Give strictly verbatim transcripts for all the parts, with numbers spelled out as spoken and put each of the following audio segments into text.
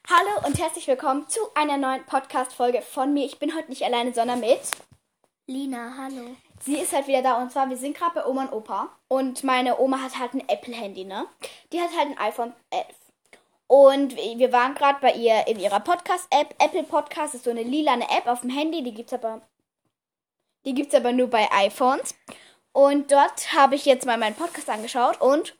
Hallo und herzlich willkommen zu einer neuen Podcast-Folge von mir. Ich bin heute nicht alleine, sondern mit Lina, hallo. Sie ist halt wieder da und zwar, wir sind gerade bei Oma und Opa und meine Oma hat halt ein Apple-Handy, ne? Die hat halt ein iPhone elf. Und wir waren gerade bei ihr in ihrer Podcast-App. Apple Podcast ist so eine lilane App auf dem Handy, die gibt's aber, die gibt's aber nur bei iPhones. Und dort habe ich jetzt mal meinen Podcast angeschaut und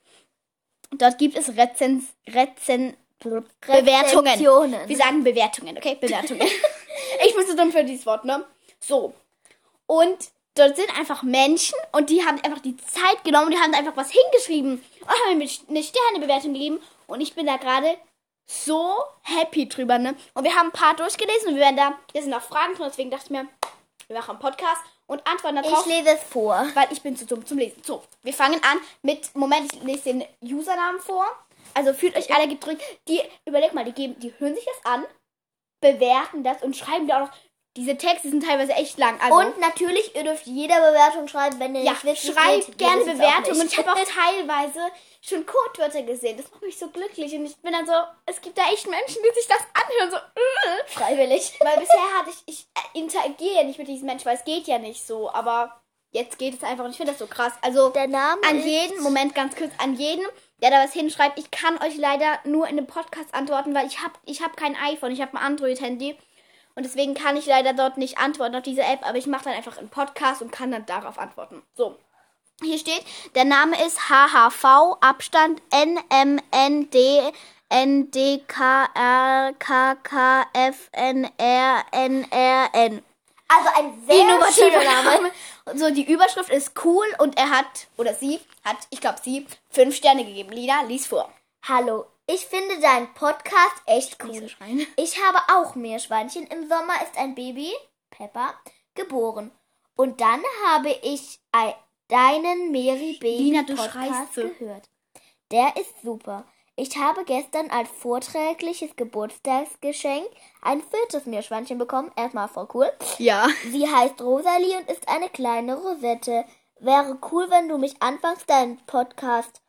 dort gibt es Rezens, Rezen, Bewertungen. Wir sagen Bewertungen, okay? Bewertungen. Ich bin so dumm für dieses Wort, ne? So. Und dort sind einfach Menschen und die haben einfach die Zeit genommen und die haben einfach was hingeschrieben und haben mir eine Sternebewertung gegeben und ich bin da gerade so happy drüber, ne? Und wir haben ein paar durchgelesen und wir werden da, hier sind noch Fragen drin, deswegen dachte ich mir, wir machen einen Podcast und antworten darauf. Ich lese es vor. Weil ich bin zu dumm zum Lesen. So, wir fangen an mit, Moment, ich lese den Usernamen vor. Also fühlt euch alle gedrückt. Die, überleg mal, die geben, die hören sich das an, bewerten das und schreiben da auch noch. Diese Texte sind teilweise echt lang. Also, und natürlich, ihr dürft jede Bewertung schreiben, wenn ihr ja, nicht wisst, schreibt gerne Bewertungen. Und ich habe auch teilweise schon Codewörter gesehen. Das macht mich so glücklich. Und ich bin dann so, es gibt da echt Menschen, die sich das anhören. So, äh. Freiwillig. Weil bisher hatte ich, ich interagiere ja nicht mit diesen Menschen, weil es geht ja nicht so. Aber jetzt geht es einfach und ich finde das so krass. Also, der Name an ist jeden, Moment, ganz kurz, an jeden, der da was hinschreibt, ich kann euch leider nur in einem Podcast antworten, weil ich habe ich hab kein iPhone, ich habe ein Android-Handy. Und deswegen kann ich leider dort nicht antworten auf diese App, aber ich mache dann einfach einen Podcast und kann dann darauf antworten. So, hier steht, der Name ist H H V, Abstand N M N D N D K R K K F N R N R N. Also ein sehr innovativer Name. Name. So, die Überschrift ist cool und er hat, oder sie hat, ich glaube sie, fünf Sterne gegeben. Lina, lies vor. Hallo. Ich finde deinen Podcast echt cool. Ich habe auch Meerschweinchen. Im Sommer ist ein Baby, Peppa, geboren. Und dann habe ich ein, deinen Mary Baby Lina, du Podcast schreist so. gehört. Der ist super. Ich habe gestern als vorträgliches Geburtstagsgeschenk ein viertes Meerschweinchen bekommen. Erstmal voll cool. Ja. Sie heißt Rosalie und ist eine kleine Rosette. Wäre cool, wenn du mich anfangs deinen Podcast...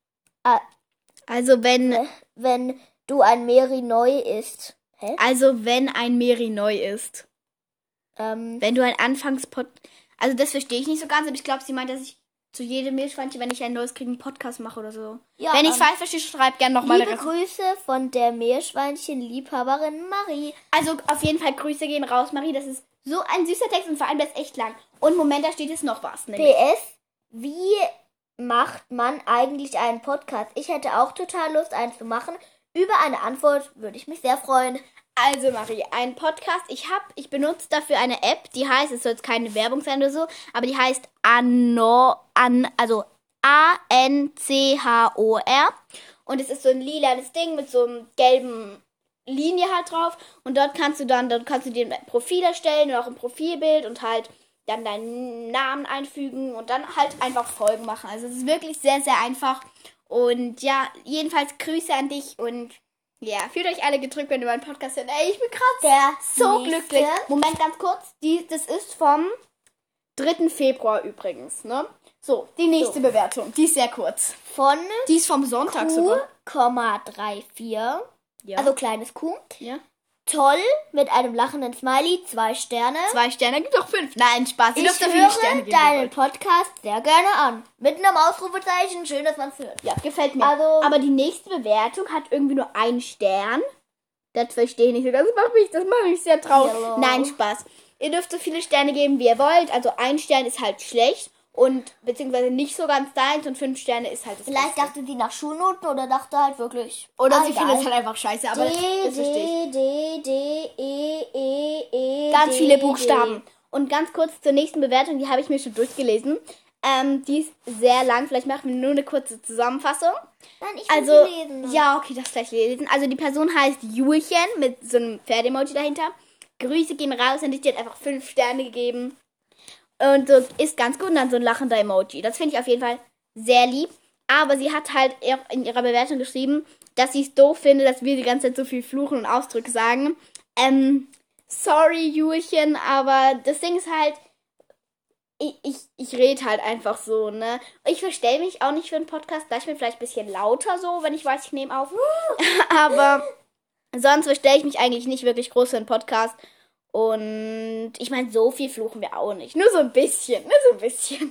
Äh, Also wenn... Wenn du ein Mary neu ist. Hä? Also wenn ein Mary neu ist. Ähm, wenn du ein Anfangspod... Also das verstehe ich nicht so ganz, aber ich glaube, sie meint, dass ich zu jedem Meerschweinchen, wenn ich ein neues kriege, einen Podcast mache oder so. Ja, wenn ich es ähm, falsch verstehe, schreib gerne nochmal. Liebe Grüße von der Meerschweinchen-Liebhaberin Marie. Also auf jeden Fall Grüße gehen raus, Marie. Das ist so ein süßer Text und vor allem der ist echt lang. Und Moment, da steht jetzt noch was. Nämlich. P S, wie macht man eigentlich einen Podcast? Ich hätte auch total Lust, einen zu machen. Über eine Antwort würde ich mich sehr freuen. Also Marie, ein Podcast, ich habe, ich benutze dafür eine App, die heißt, es soll jetzt keine Werbung sein oder so, aber die heißt Anno, an, also A N C H O R und es ist so ein lilanes Ding mit so einem gelben Linie halt drauf und dort kannst du dann, dort kannst du dir ein Profil erstellen und auch ein Profilbild und halt dann deinen Namen einfügen und dann halt einfach Folgen machen. Also es ist wirklich sehr, sehr einfach und ja, jedenfalls Grüße an dich und ja, fühlt euch alle gedrückt, wenn ihr meinen Podcast hört. Ey, ich bin gerade so nächste. glücklich. Moment, ganz kurz. Die, das ist vom dritten Februar übrigens, ne? So, die nächste so. Bewertung. Die ist sehr kurz. Von Die ist vom Sonntag Q, sogar. dreiundvierzig. Ja. Also kleines Q. Ja. Toll, mit einem lachenden Smiley, zwei Sterne. Zwei Sterne, gibt doch fünf. Nein, Spaß. Ich höre deinen Podcast sehr gerne an. Mit einem Ausrufezeichen, schön, dass man es hört. Ja, gefällt mir. Also, aber die nächste Bewertung hat irgendwie nur einen Stern. Das verstehe ich nicht so ganz. Das macht mich, das macht mich sehr traurig. Hello. Nein, Spaß. Ihr dürft so viele Sterne geben, wie ihr wollt. Also ein Stern ist halt schlecht. Und beziehungsweise nicht so ganz deins und fünf Sterne ist halt das Vielleicht Beste. dachte sie nach Schulnoten oder dachte halt wirklich. Oder ah, sie egal. findet es halt einfach scheiße, aber D, das verstehe ich. D, D, D, E, E, E, Ganz D, viele Buchstaben. D. Und ganz kurz zur nächsten Bewertung, die habe ich mir schon durchgelesen. Ähm, die ist sehr lang, vielleicht machen wir nur eine kurze Zusammenfassung. Nein, ich will Also, sie lesen. ja, okay, das gleich lesen. Also die Person heißt Julchen mit so einem Pferdemoji dahinter. Grüße gehen raus und die hat einfach fünf Sterne gegeben. Und so ist ganz gut und dann so ein lachender Emoji. Das finde ich auf jeden Fall sehr lieb. Aber sie hat halt in ihrer Bewertung geschrieben, dass sie es doof findet, dass wir die ganze Zeit so viel fluchen und Ausdrücke sagen. Ähm, sorry, Julchen, aber das Ding ist halt, ich, ich, ich rede halt einfach so, ne? Ich verstelle mich auch nicht für einen Podcast. Gleich bin vielleicht ein bisschen lauter so, wenn ich weiß, ich nehme auf. Aber Sonst verstelle ich mich eigentlich nicht wirklich groß für einen Podcast. Und ich meine, so viel fluchen wir auch nicht. Nur so ein bisschen, nur so ein bisschen.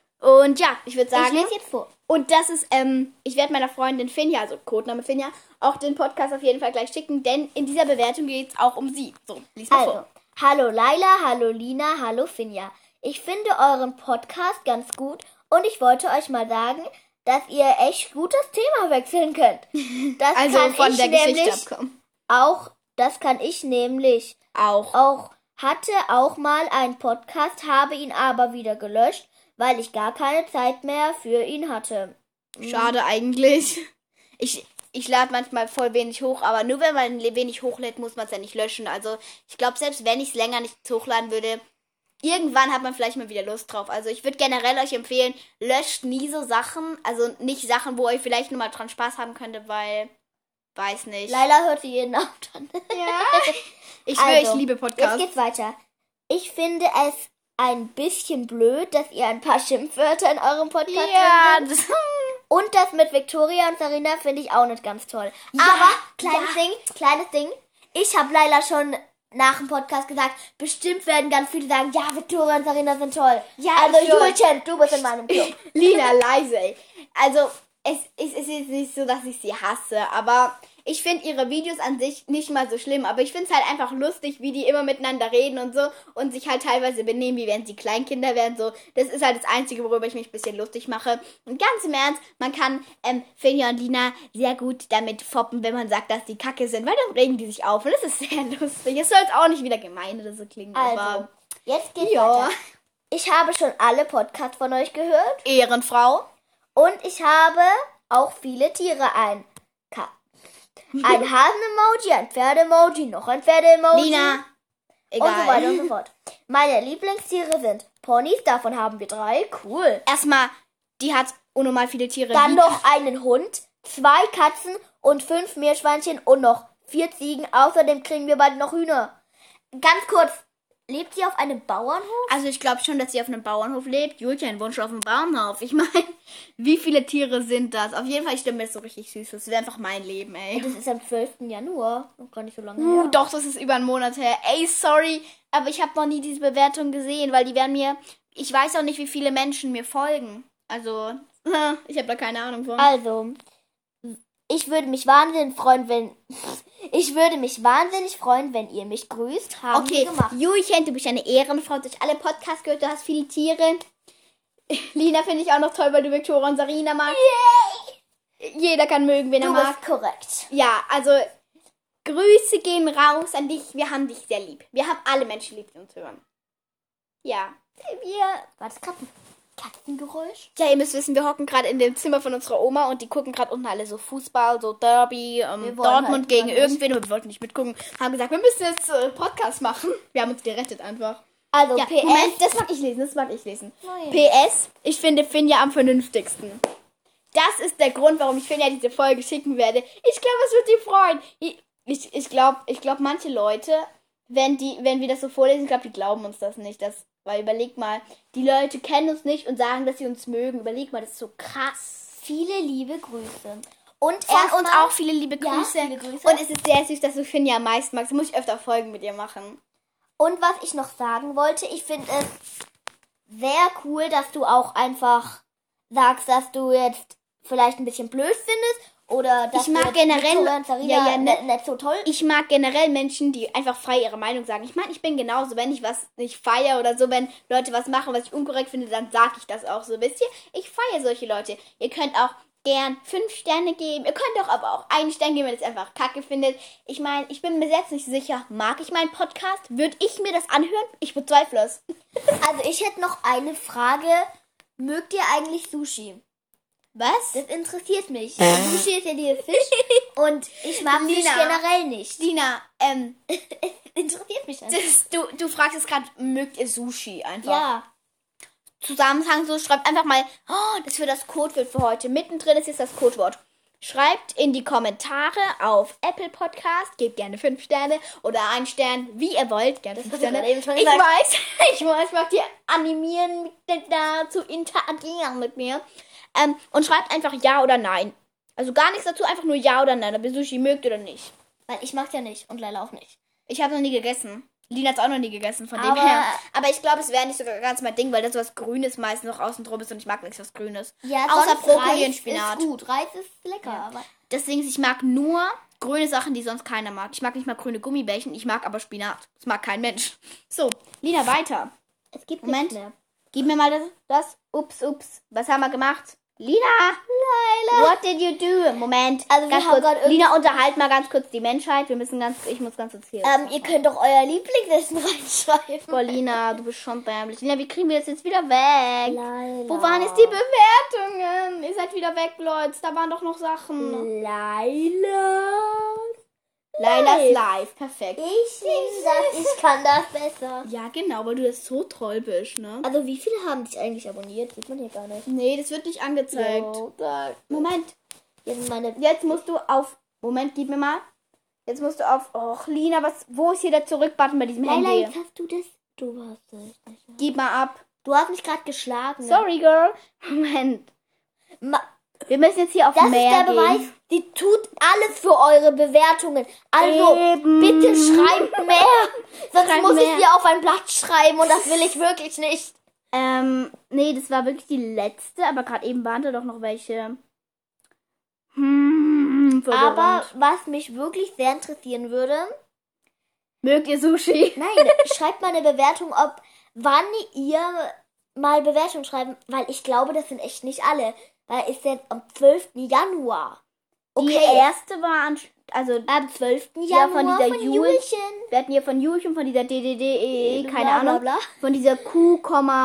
Und ja, ich würde sagen... Ich lese jetzt vor. Und das ist, ähm, ich werde meiner Freundin Finja, also Codename Finja, auch den Podcast auf jeden Fall gleich schicken, denn in dieser Bewertung geht es auch um sie. So, lies mal Also, vor. hallo Laila, hallo Lina, hallo Finja. Ich finde euren Podcast ganz gut und ich wollte euch mal sagen, dass ihr echt gut das Thema wechseln könnt. Das Also kann von ich der Geschichte nämlich abkommen. auch, das kann ich nämlich Auch. auch, hatte auch mal einen Podcast, habe ihn aber wieder gelöscht, weil ich gar keine Zeit mehr für ihn hatte. Schade eigentlich. Ich, ich lade manchmal voll wenig hoch, aber nur wenn man wenig hochlädt, muss man es ja nicht löschen. Also ich glaube, selbst wenn ich es länger nicht hochladen würde, irgendwann hat man vielleicht mal wieder Lust drauf. Also ich würde generell euch empfehlen, löscht nie so Sachen. Also nicht Sachen, wo ihr vielleicht nur mal dran Spaß haben könntet, weil, weiß nicht. Laila hört sie jeden Abend an. Ja. Ich schwöre, Also, ich liebe Podcasts. Jetzt geht's weiter. Ich finde es ein bisschen blöd, dass ihr ein paar Schimpfwörter in eurem Podcast Ja, drin habt. das, Und das mit Victoria und Sarina finde ich auch nicht ganz toll. Ja, Aber, kleines ja. Ding, kleines Ding. Ich habe Laila schon nach dem Podcast gesagt, bestimmt werden ganz viele sagen, ja, Victoria und Sarina sind toll. Ja, also, ich schwör. Julchen, du bist in meinem Club. Lina, leise, ey. Also, es, es, es ist nicht so, dass ich sie hasse, aber ich finde ihre Videos an sich nicht mal so schlimm, aber ich finde es halt einfach lustig, wie die immer miteinander reden und so und sich halt teilweise benehmen, wie wenn sie Kleinkinder wären, so. Das ist halt das Einzige, worüber ich mich ein bisschen lustig mache. Und ganz im Ernst, man kann ähm, Finja und Lina sehr gut damit foppen, wenn man sagt, dass die Kacke sind, weil dann regen die sich auf und das ist sehr lustig. Es soll jetzt auch nicht wieder gemein oder so klingen, Also, aber jetzt geht's ja. weiter. Ich habe schon alle Podcasts von euch gehört Ehrenfrau. und ich habe auch viele Tiere. Ein Ka ein Hasen-Emoji, ein Pferde-Emoji, noch ein Pferde-Emoji. Lina, egal. Und so weiter und so fort. Meine Lieblingstiere sind Ponys, davon haben wir drei. Cool. Erstmal, die hat unnormal viele Tiere. Dann Wie- noch einen Hund, zwei Katzen und fünf Meerschweinchen und noch vier Ziegen. Außerdem kriegen wir bald noch Hühner. Ganz kurz, lebt sie auf einem Bauernhof? Also ich glaube schon, dass sie auf einem Bauernhof lebt. Julchen wohnt schon auf einem Bauernhof. Ich meine, wie viele Tiere sind das? Auf jeden Fall, ich stelle mir das so richtig süß. Das wäre einfach mein Leben, ey. Das ist am zwölften Januar. Noch gar nicht so lange Uh, her. doch, das ist über einen Monat her. Ey, sorry, aber ich habe noch nie diese Bewertung gesehen, weil die werden mir... Ich weiß auch nicht, wie viele Menschen mir folgen. Also, ich habe da keine Ahnung von. Also, ich würde mich wahnsinnig freuen, wenn... Ich würde mich wahnsinnig freuen, wenn ihr mich grüßt. Haben Okay, wir gemacht. Julchen, du bist eine Ehrenfrau. Durch alle Podcasts gehört, du hast viele Tiere. Lina finde ich auch noch toll, weil du Victoria und Sarina magst. Yay! Jeder kann mögen, wen er Du mag. bist korrekt. Ja, also Grüße gehen raus an dich. Wir haben dich sehr lieb. Wir haben alle Menschen lieb, die uns hören. Ja. Wir... War das gerade ein Katzengeräusch? Ja, ihr müsst wissen, wir hocken gerade in dem Zimmer von unserer Oma und die gucken gerade unten alle so Fußball, so Derby, ähm, Wir wollen Dortmund halt gegen mal nicht. irgendwen und wir wollten nicht mitgucken. Haben gesagt, wir müssen jetzt äh, Podcast machen. Wir haben uns gerettet einfach. Also, Ja, P S... Moment, das mag ich lesen, das mag ich lesen. Nein. P S, ich finde Finja am vernünftigsten. Das ist der Grund, warum ich Finja diese Folge schicken werde. Ich glaube, es wird die freuen. Ich, ich, ich glaube, ich glaub, manche Leute, wenn die, wenn wir das so vorlesen, ich glaube, die glauben uns das nicht. Das, weil überleg mal, die Leute kennen uns nicht und sagen, dass sie uns mögen. Überleg mal, das ist so krass. Viele liebe Grüße. Und Von erstmal- uns auch viele liebe Ja, Grüße. viele Grüße. Und es ist sehr süß, dass du Finja am meisten magst. Da muss ich öfter Folgen mit dir machen. Und was ich noch sagen wollte, ich finde es sehr cool, dass du auch einfach sagst, dass du jetzt vielleicht ein bisschen blöd findest oder dass Ich mag du jetzt generell- Victoria und Sarina Ja, ja, ne- nicht, nicht so toll. Ich mag generell Menschen, die einfach frei ihre Meinung sagen. Ich meine, ich bin genauso. Wenn ich was nicht feiere oder so, wenn Leute was machen, was ich unkorrekt finde, dann sage ich das auch so. Wisst ihr? Ich feiere solche Leute. Ihr könnt auch gern fünf Sterne geben. Ihr könnt doch aber auch einen Stern geben, wenn ihr es einfach kacke findet. Ich meine, ich bin mir selbst nicht sicher. Mag ich meinen Podcast? Würde ich mir das anhören? Ich bezweifle es. Also ich hätte noch eine Frage. Mögt ihr eigentlich Sushi? Was? Das interessiert mich. Sushi ist ja dieser Fisch und ich mag Fisch Lina. generell nicht. Dina, ähm, Interessiert mich einfach. das, du, du fragst jetzt gerade, mögt ihr Sushi einfach? Ja. Zusammenhang so, schreibt einfach mal, oh, das wird das Codewort für heute. Mittendrin ist jetzt das Codewort. Schreibt in die Kommentare auf Apple Podcast, gebt gerne fünf Sterne oder einen Stern, wie ihr wollt. Gerne fünf hast du Sterne. gerade eben schon Ich gesagt. weiß, ich weiß, ich mag die animieren, mit, da zu interagieren mit mir. Ähm, und schreibt einfach ja oder nein. Also gar nichts dazu, einfach nur ja oder nein, ob ihr Sushi mögt oder nicht. Weil ich mag's ja nicht und Leila auch nicht. Ich habe noch nie gegessen. Lina hat's auch noch nie gegessen, von Aber- dem her. Aber ich glaube, es wäre nicht so ganz mein Ding, weil das so was Grünes meistens noch außen drum ist und ich mag nichts was Grünes. Ja, Außer sonst Brokkoli Reis und Spinat. ist gut. Reis ist lecker. Ja. Aber Deswegen, ich mag nur grüne Sachen, die sonst keiner mag. Ich mag nicht mal grüne Gummibärchen, ich mag aber Spinat. Das mag kein Mensch. So, Lina, weiter. es gibt Moment. nichts mehr. Gib mir mal das. das. Ups, ups. Was haben wir gemacht? Lina! Leila! What did you do? Moment. Also wir ganz haben kurz. gerade Lina, unterhalt mal ganz kurz die Menschheit. Wir müssen ganz, ich muss ganz kurz hier. Ähm, ihr könnt doch euer Lieblingsessen reinschreiben. Boah, Lina, du bist schon dämlich. Lina, wie kriegen wir das jetzt wieder weg? Leila. Wo waren jetzt die Bewertungen? Ihr seid wieder weg, Leute. Da waren doch noch Sachen. Leila. Lailas Live. Perfekt. Ich nehme das, ich kann das besser. Ja, genau, weil du das so toll bist, ne? Also wie viele haben dich eigentlich abonniert? Sieht man hier gar nicht. Nee, das wird nicht angezeigt. Jo, da- Moment. Hier sind meine... Jetzt musst du auf... Moment, gib mir mal. Jetzt musst du auf... Och, Lina, was... Wo ist hier der Zurück-Button bei diesem Leila, Handy? jetzt hast du das... Du hast das nicht. Gib mal ab. Du hast mich gerade geschlagen. Sorry, Girl. Moment. Ma Wir müssen jetzt hier auf das ist mehr der Beweis. gehen. Die tut alles für eure Bewertungen. Also, Eben. bitte schreibt mehr. Sonst Schreibt muss mehr. ich dir auf ein Blatt schreiben und das will ich wirklich nicht. Ähm, nee, das war wirklich die letzte, aber gerade eben waren da doch noch welche. Hm, verwirrend. Aber was mich wirklich sehr interessieren würde, Mögt ihr Sushi? nein, schreibt mal eine Bewertung, ob wann ihr mal Bewertungen schreiben, weil ich glaube, das sind echt nicht alle. Weil ist jetzt am zwölften Januar. Die Okay, erste war an, also am zwölften Ja, Januar von dieser von Jul- Julchen. wir hatten hier von Julchen, von dieser D D D E, keine Bla, bla, Ahnung, bla. von dieser Q,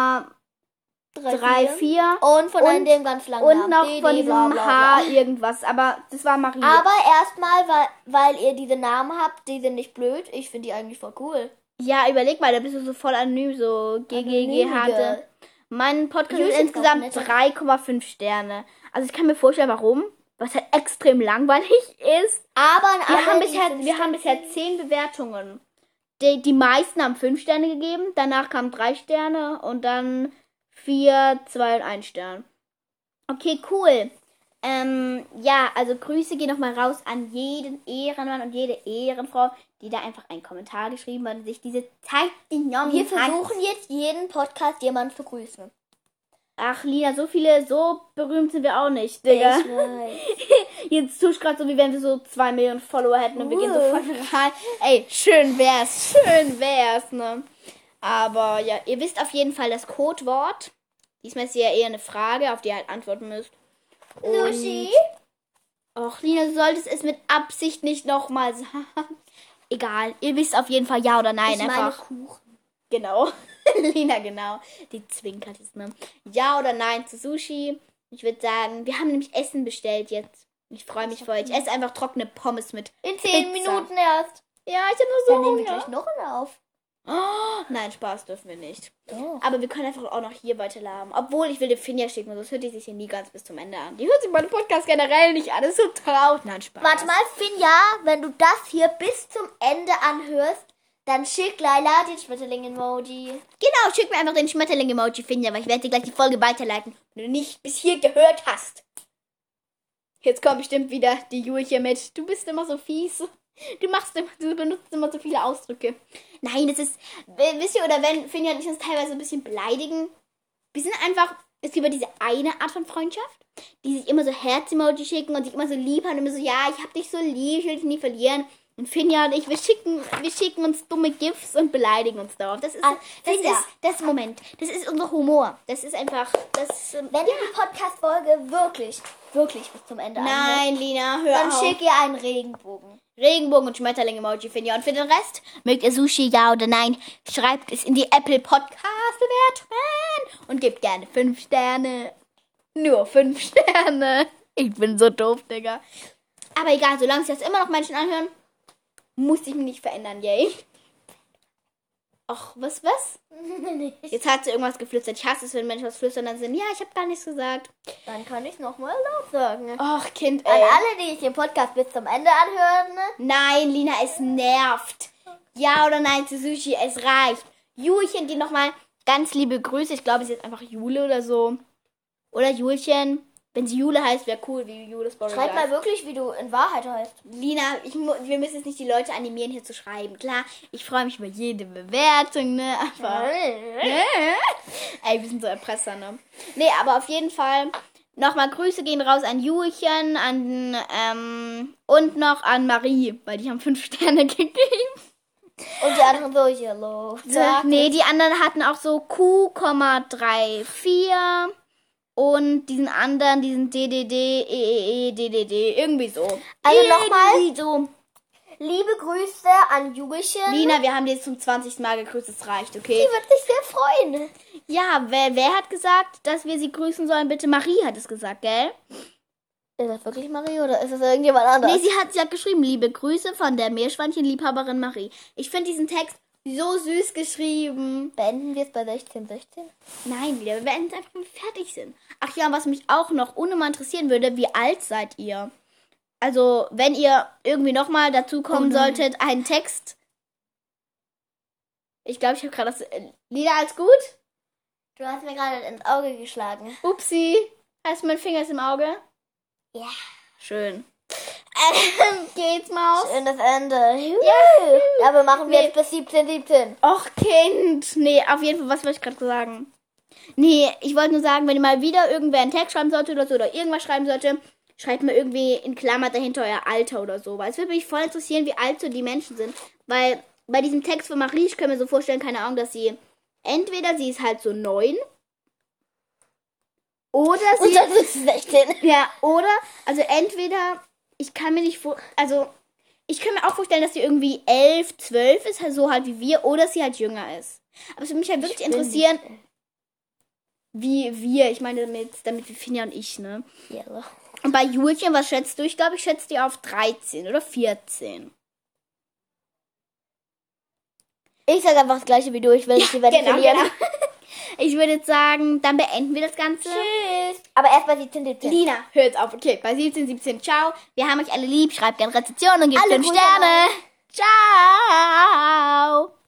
drei vier Und von Und- dem ganz langen und Namen. noch D D, von diesem bla, bla, H bla. irgendwas, aber das war Marie. Aber erstmal, weil, weil ihr diese Namen habt, die sind nicht blöd. Ich finde die eigentlich voll cool. Ja, überleg mal, da bist du so voll anonym, so G G G hatte. Anonymige. Mein Podcast Julchen ist ist insgesamt auch nett. drei Komma fünf Sterne. Also ich kann mir vorstellen, warum. Was halt extrem langweilig ist. Aber an Wir alle, haben die bisher, fünf wir haben Sterne bisher zehn Bewertungen. Die, die meisten haben fünf Sterne gegeben, danach kamen drei Sterne und dann vier, zwei und ein Stern. Okay, cool. Ähm, ja, also Grüße gehen nochmal raus an jeden Ehrenmann und jede Ehrenfrau, die da einfach einen Kommentar geschrieben hat und sich diese Zeit genommen Wir hat. versuchen jetzt jeden Podcast jemanden zu grüßen. Ach, Lina, so viele, so berühmt sind wir auch nicht, Digga. Ich weiß. Jetzt tust du gerade so, wie wenn wir so zwei Millionen Follower hätten und wir gehen so Uh. voll viral. Ey, schön wär's, schön wär's, ne? Aber ja, ihr wisst auf jeden Fall das Codewort. Diesmal ist ja eher eine Frage, auf die ihr halt antworten müsst. Und- Sushi? Och, Lina, du solltest es mit Absicht nicht nochmal sagen. Egal, ihr wisst auf jeden Fall ja oder nein. Ich meine einfach. Kuchen. Genau. Lina, genau. Die zwinkert jetzt, ne? Ja oder nein zu Sushi? Ich würde sagen, wir haben nämlich Essen bestellt jetzt. Ich freue mich voll. Ich esse einfach trockene Pommes mit. In zehn Pizza. Minuten erst. Ja, ich habe nur so Dann nehmen wir Hunger. gleich noch eine auf. Oh, nein, Spaß dürfen wir nicht. Oh. Aber wir können einfach auch noch hier weiterladen. Obwohl, ich will die Finja schicken, sonst hört die sich hier nie ganz bis zum Ende an. Die hört sich meinen Podcast generell nicht an. Das ist so traurig. Nein, Spaß. Warte mal, Finja, wenn du das hier bis zum Ende anhörst, dann schick Laila den Schmetterling-Emoji. Genau, schick mir einfach den Schmetterling-Emoji, Finja, weil ich werde dir gleich die Folge weiterleiten, wenn du nicht bis hier gehört hast. Jetzt kommt bestimmt wieder die Julche mit. Du bist immer so fies. Du machst immer, du benutzt immer so viele Ausdrücke. Nein, das ist, w- wisst ihr, oder wenn Finja und ich uns teilweise ein bisschen beleidigen, wir sind einfach, es gibt immer diese eine Art von Freundschaft, die sich immer so Herz-Emoji schicken und sich immer so lieb haben und immer so, ja, ich hab dich so lieb, ich will dich nie verlieren. Und Finja und ich, wir schicken, wir schicken uns dumme GIFs und beleidigen uns darauf. Das ist, Ah, das Finja. ist, das Moment. Das ist unser Humor. Das ist einfach, das, ähm, Wenn ihr die Podcast-Folge wirklich, wirklich bis zum Ende anhört, nein, Lina, hör dann auf. schick ihr einen Regenbogen. Regenbogen und Schmetterling-Emoji, Finja. Und für den Rest, mögt ihr Sushi, ja oder nein, schreibt es in die Apple Podcast-Bewertungen und gebt gerne fünf Sterne. Nur fünf Sterne. Ich bin so doof, Digga. Aber egal, solange sich das immer noch Menschen anhören, muss ich mich nicht verändern, yay. Ach, was, was? Jetzt hat sie irgendwas geflüstert. Ich hasse es, wenn Menschen was flüstern, dann sind, ja, ich habe gar nichts gesagt. Dann kann ich nochmal laut sagen. Ach, Kind, An ey. alle, die sich den Podcast bis zum Ende anhören, ne? Nein, Lina, es nervt. Ja oder nein zu Sushi, es reicht. Julchen, die nochmal ganz liebe Grüße. Ich glaube, es ist jetzt einfach Jule oder so. Oder Julchen. Wenn sie Jule heißt, wäre cool, wie Jules Borrow. Schreib mal wirklich, wie du in Wahrheit heißt. Lina, ich, wir müssen jetzt nicht die Leute animieren, hier zu schreiben. Klar, ich freue mich über jede Bewertung, ne? Aber, ne? Ey, wir sind so Erpresser, ne? Nee, aber auf jeden Fall nochmal Grüße gehen raus an Julchen, an, ähm, und noch an Marie, weil die haben fünf Sterne gegeben. Und die anderen so, yellow. Zack. Nee, die anderen hatten auch so Q vierunddreißig und diesen anderen, diesen D D D, E E E, D D D, irgendwie so. Also nochmal, so. Liebe Grüße an Julchen. Lina, wir haben dir jetzt zum zwanzigsten Mal gegrüßt, es reicht, okay? Die wird sich sehr freuen. Ja, wer, wer hat gesagt, dass wir sie grüßen sollen? Bitte Marie hat es gesagt, gell? Ist das wirklich Marie oder ist das irgendjemand anderes? Nee, sie hat, sie hat geschrieben, liebe Grüße von der Meerschweinchen-Liebhaberin Marie. Ich finde diesen Text so süß geschrieben. Beenden wir es bei sechzehn sechzehn? Nein, wieder, wir beenden es einfach, wenn wir fertig sind. Ach ja, was mich auch noch unnormal interessieren würde, wie alt seid ihr? Also, wenn ihr irgendwie nochmal dazu kommen oh solltet, einen Text. Ich glaube, ich habe gerade das... Äh, Lina, alles gut? Du hast mir gerade ins Auge geschlagen. Upsi. Heißt, mein Finger ist im Auge? Ja. Schön. Ähm, geht's, Maus? Schönes Ende. Ja. Ja, aber machen wir Nee. jetzt bis siebzehn siebzehn. Och, Kind. Nee, auf jeden Fall, was wollte ich gerade sagen? Nee, ich wollte nur sagen, wenn ihr mal wieder irgendwer einen Text schreiben sollte oder so, oder irgendwas schreiben sollte, schreibt mir irgendwie in Klammern dahinter euer Alter oder so. Weil es würde mich voll interessieren, wie alt so die Menschen sind. Weil bei diesem Text von Marie, ich kann mir so vorstellen, keine Ahnung, dass sie entweder sie ist halt so neun oder sie... Und dann ist es sechzehn. Ja, oder, also entweder, ich kann mir nicht vor, also ich kann mir auch vorstellen, dass sie irgendwie elf, zwölf ist, halt so halt wie wir, oder sie halt jünger ist. Aber es würde mich halt wirklich interessieren, wie wir, ich meine damit, damit wie Finja und ich, ne? Ja. Und bei Julchen, was schätzt du? Ich glaube, ich schätze die auf dreizehn oder vierzehn. Ich sage einfach das gleiche wie du, ich will nicht die Wette Genau, verlieren. genau. Ich würde jetzt sagen, dann beenden wir das Ganze. Tschüss. Aber erst bei siebzehn siebzehn. Lina, hört auf. Okay, bei siebzehn siebzehn, ciao. Wir haben euch alle lieb. Schreibt gerne Rezensionen und gebt Alle fünf Grüße Sterne. Ciao.